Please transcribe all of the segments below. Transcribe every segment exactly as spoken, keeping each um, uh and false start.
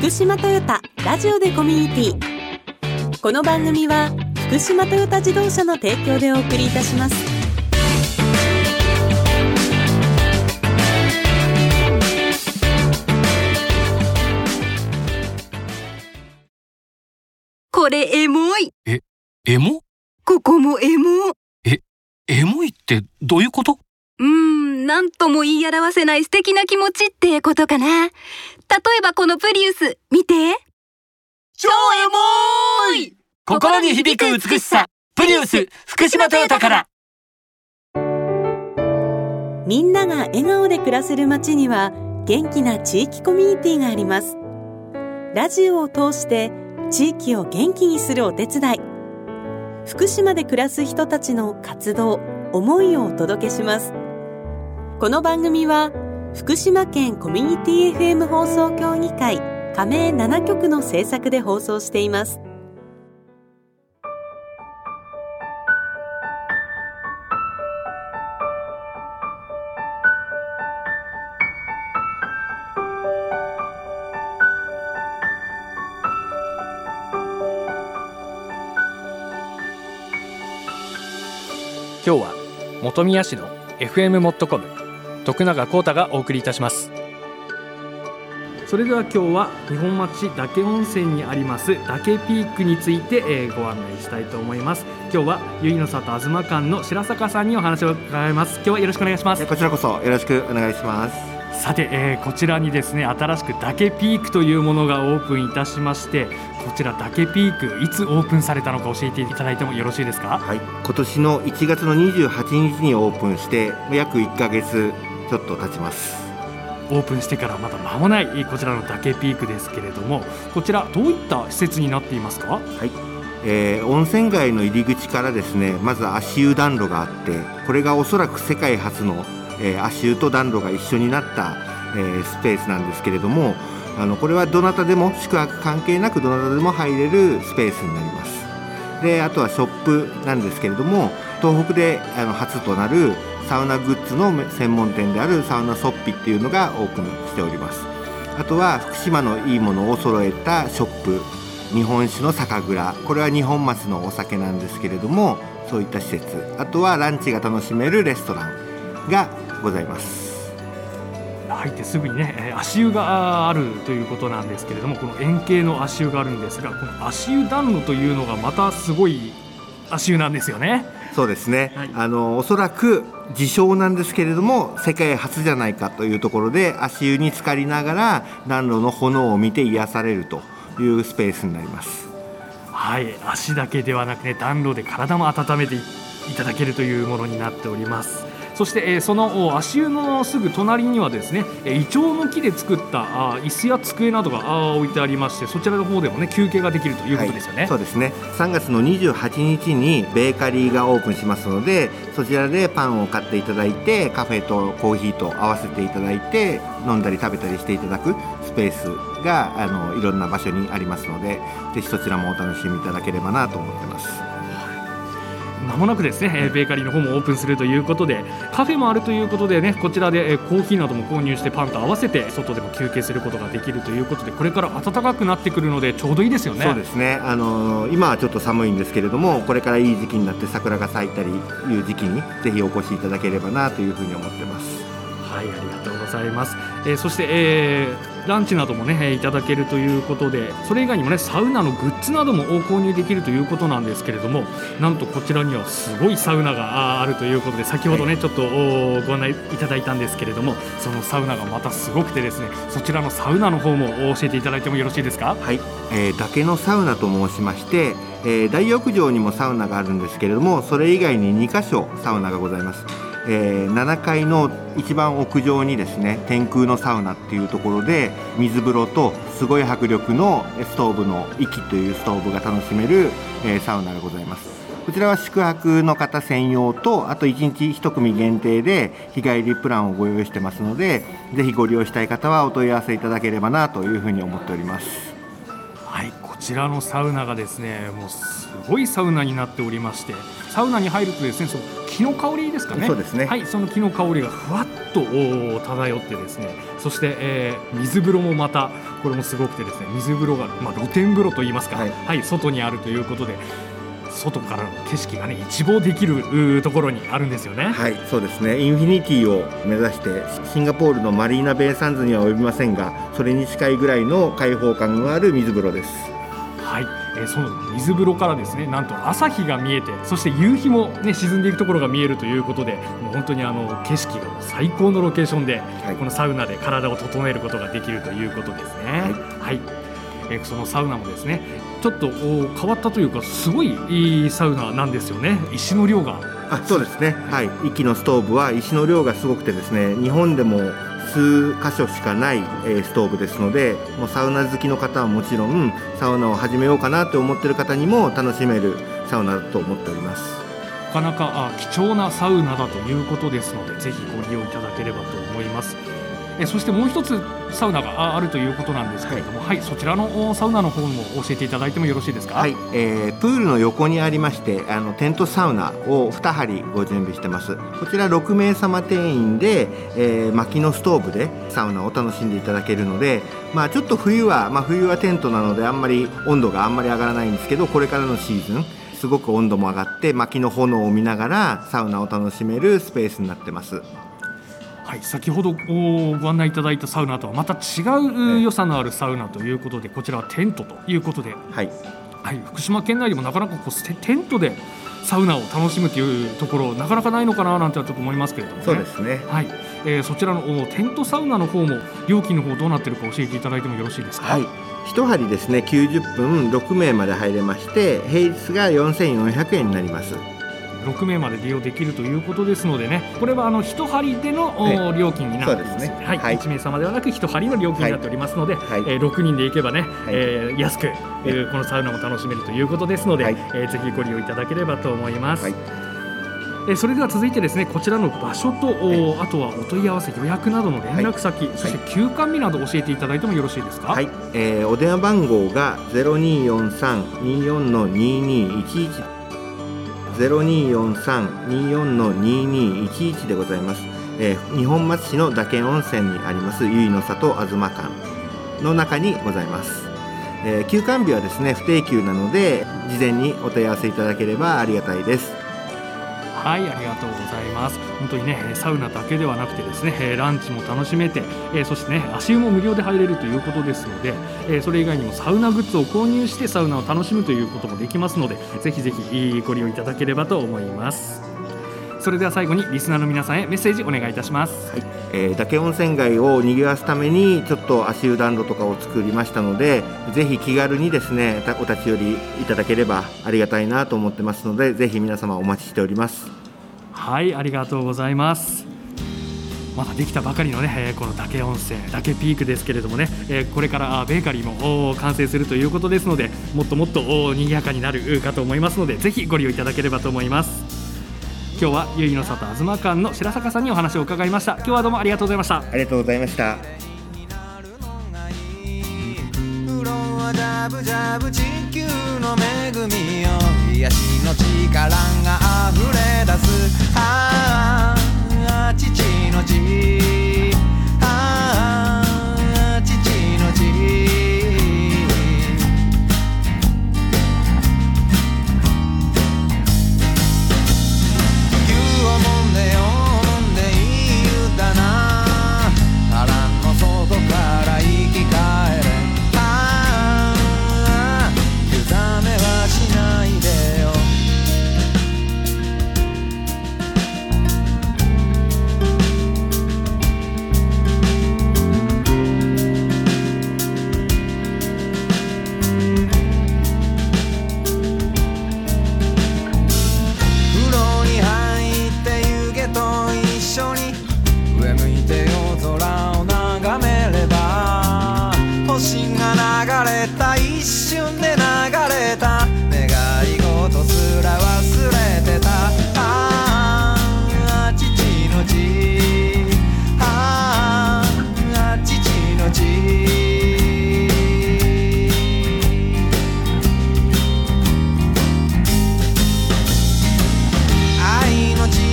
福島トヨタラジオでコミュニティ。この番組は福島トヨタ自動車の提供でお送りいたします。 これエモい。 え、エモ？ ここもエモ。 え、エモいってどういうこと？ うーん、なんとも言い表せない素敵な気持ちってことかな。例えばこのプリウス、見て。 超エモい！心に響く美しさ、プリウス、福島トヨタから。 みんなが笑顔で暮らせる街には元気な地域コミュニティがあります。ラジオを通して地域を元気にするお手伝い、福島で暮らす人たちの活動、思いをお届けします。この番組は福島県コミュニティ エフエム 放送協議会加盟ななきょくの制作で放送しています。 今日は本宮市の エフエム モットコム徳永光太がお送りいたします。 それでは今日は二本松市岳温泉にあります岳ピークについて、えー、ご案内したいと思います。今日はゆいの里あずま館の白坂さんにお話を伺います。今日はよろしくお願いします。 こちらこそよろしくお願いします。 さて、えー、こちらにですね新しく岳ピークというものがオープンいたしまして、こちら岳ピークいつオープンされたのか教えていただいてもよろしいですか？ はい、今年のいちがつのにじゅうはちにちにオープンして約いっかげつちょっと経ちます。 オープンしてからまだ間もないこちらの岳ピークですけれども、こちらどういった施設になっていますか？ はい、えー、温泉街の入り口からですね、まず足湯暖炉があって、これがおそらく世界初の、えー、足湯と暖炉が一緒になった、えー、スペースなんですけれども、あのこれはどなたでも宿泊関係なくどなたでも入れるスペースになります。で、あとはショップなんですけれども、東北であの初となるサウナグッズの専門店であるサウナソッピっていうのがオープンしております。あとは福島のいいものを揃えたショップ、日本酒の酒蔵、これは二本松のお酒なんですけれども、そういった施設、あとはランチが楽しめるレストランがございます。 入ってすぐにね足湯があるということなんですけれども、この円形の足湯があるんですが、この足湯暖炉というのがまたすごい足湯なんですよね。 そうですね、 はい、 あのおそらく自称なんですけれども世界初じゃないかというところで、足湯に浸かりながら暖炉の炎を見て癒されるというスペースになります。 はい、足だけではなくね、暖炉で体も温めていただけるというものになっております。そして、えー、その足湯のすぐ隣にはですね、イチョウの木で作ったあ椅子や机などがあ置いてありまして、そちらの方でもね休憩ができるということですよね。 はい、そうですね。さんがつのにじゅうはちにちにベーカリーがオープンしますので、そちらでパンを買っていただいて、カフェとコーヒーと合わせていただいて飲んだり食べたりしていただくスペースがあのいろんな場所にありますので、ぜひそちらもお楽しみいただければなと思ってます。 まもなくですねベーカリーの方もオープンするということで、カフェもあるということでね、こちらでコーヒーなども購入してパンと合わせて外でも休憩することができるということで、これから暖かくなってくるのでちょうどいいですよね。 そうですね、あのー、今はちょっと寒いんですけれども、これからいい時期になって桜が咲いたりいう時期にぜひお越しいただければなというふうに思ってます。 はい、ありがとうございます。えー、そして、えーランチなどもねいただけるということで、それ以外にもねサウナのグッズなども購入できるということなんですけれども、なんとこちらにはすごいサウナがあるということで、先ほどねちょっとご案内いただいたんですけれども、そのサウナがまたすごくてですね、そちらのサウナの方も教えていただいてもよろしいですか？ はい、えー、岳のサウナと申しまして、えー、大浴場にもサウナがあるんですけれども、それ以外ににかしょサウナがございます。えー、ななかいの一番屋上にですね、天空のサウナっていうところで水風呂とすごい迫力のストーブの息というストーブが楽しめる、えー、サウナがございます。こちらは宿泊の方専用と、あといちにちいちくみ限定で日帰りプランをご用意してますので、ぜひご利用したい方はお問い合わせいただければなというふうに思っております。 はい、こちらのサウナがですねもうすごいサウナになっておりまして、サウナに入るとですね、その木の香りですかね。 そうですね。 はい、その木の香りがふわっと漂ってですね、そして、えー、水風呂もまたこれもすごくてですね、水風呂が、まあ、露天風呂といいますか、はい、はい、外にあるということで、外からの景色がね一望できるところにあるんですよね。 はい、そうですね。インフィニティを目指してシンガポールのマリーナベイサンズには及びませんが、それに近いぐらいの開放感のある水風呂です。 はい、えー、その水風呂からですね、なんと朝日が見えて、そして夕日も、ね、沈んでいくところが見えるということで、もう本当にあの景色が最高のロケーションで、はい、このサウナで体を整えることができるということですね。はい、はい、えー、そのサウナもですねちょっと変わったというか、すごいいいサウナなんですよね。石の量が、 あ、そうですね、はい、息のストーブは石の量がすごくてですね、日本でも数箇所しかない、えー、ストーブですので、もうサウナ好きの方はもちろん、サウナを始めようかなと思っている方にも楽しめるサウナだと思っております。 なかなかあ貴重なサウナだということですので、ぜひご利用いただければと思います。えそしてもう一つサウナがあるということなんですけれども、はい、はい、そちらのサウナの方も教えていただいてもよろしいですか。 はい、えー、プールの横にありまして、あのテントサウナをに針ご準備してます。こちらろく名様定員で、えー、薪のストーブでサウナを楽しんでいただけるので、まあ、ちょっと冬は、まあ、冬はテントなのであんまり温度があんまり上がらないんですけど、これからのシーズンすごく温度も上がって薪の炎を見ながらサウナを楽しめるスペースになってます。 はい、先ほどご案内いただいたサウナとはまた違う良さのあるサウナということで、こちらはテントということで、はいはい、福島県内でもなかなかこうテントでサウナを楽しむというところなかなかないのかななんてちょっと思いますけれども、ね、 そうですね、 はい、えー、そちらのテントサウナの方も料金の方どうなっているか教えていただいてもよろしいですか。 はい、いち針ですねきゅうじゅっぷんろく名まで入れまして、平日がよんせんよんひゃくえんになります。 ろく名まで利用できるということですのでね、これはあのいち針での、はい、料金になっています。そうですね、はいはい、いち名様ではなくいち針の料金になっておりますので、はい、えー、ろくにんで行けばね、はい、えー、安く、えー、このサウナも楽しめるということですので、はい、えー、ぜひご利用いただければと思います。はい、えー、それでは続いてですね、こちらの場所と、はい、あとはお問い合わせ予約などの連絡先、はい、そして休館日など教えていただいてもよろしいですか。 はい、えー、お電話番号が ゼロにーよんさんにーよんのにーにーいちいちゼロにーよんさんにーよんのにーにーいちいちでございます。えー、二本松市の嶽温泉にあります由比の里あずま館の中にございます。えー、休館日はですね不定休なので、事前にお問い合わせいただければありがたいです。 はい、ありがとうございます。本当にね、サウナだけではなくてですね、ランチも楽しめて、そしてね、足湯も無料で入れるということですので、それ以外にもサウナグッズを購入してサウナを楽しむということもできますので、ぜひぜひご利用いただければと思います。それでは最後にリスナーの皆さんへメッセージお願いいたします。 はい、えー、嶽温泉街を賑わすためにちょっと足湯暖炉とかを作りましたので、ぜひ気軽にですねお立ち寄りいただければありがたいなと思ってますので、ぜひ皆様お待ちしております。 はい、ありがとうございます。まだできたばかりのね、この嶽温泉嶽ピークですけれどもね、これからベーカリーも完成するということですので、もっともっと賑やかになるかと思いますので、ぜひご利用いただければと思います。今日は由比の里あずま館の白坂さんにお話を伺いました。今日はどうもありがとうございました。 ありがとうございました。ジャブ地球の恵みよ、癒しの力が溢れ出す。ああ父の地、ああ父の地。愛の地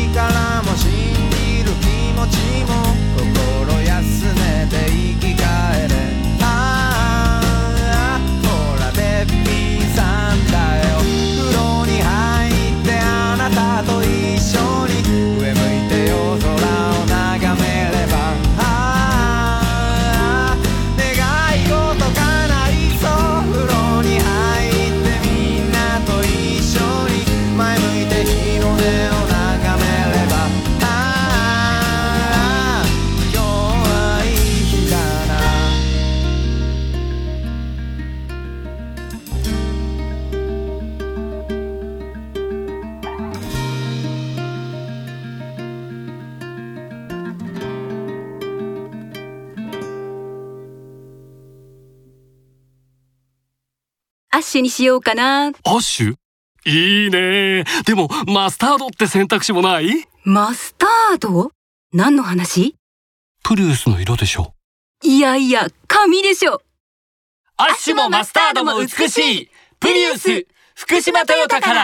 アッシュにしようかな。 アッシュいいね。でもマスタードって選択肢もない？ マスタード？何の話？ プリウスの色でしょ。 いやいや、髪でしょ。 アッシュもマスタードも美しい。プリウス福島トヨタから。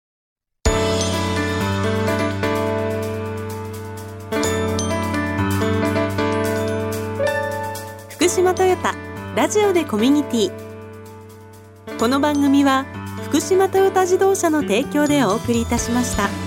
福島トヨタラジオでコミュニティ。この番組は福島トヨタ自動車の提供でお送りいたしました。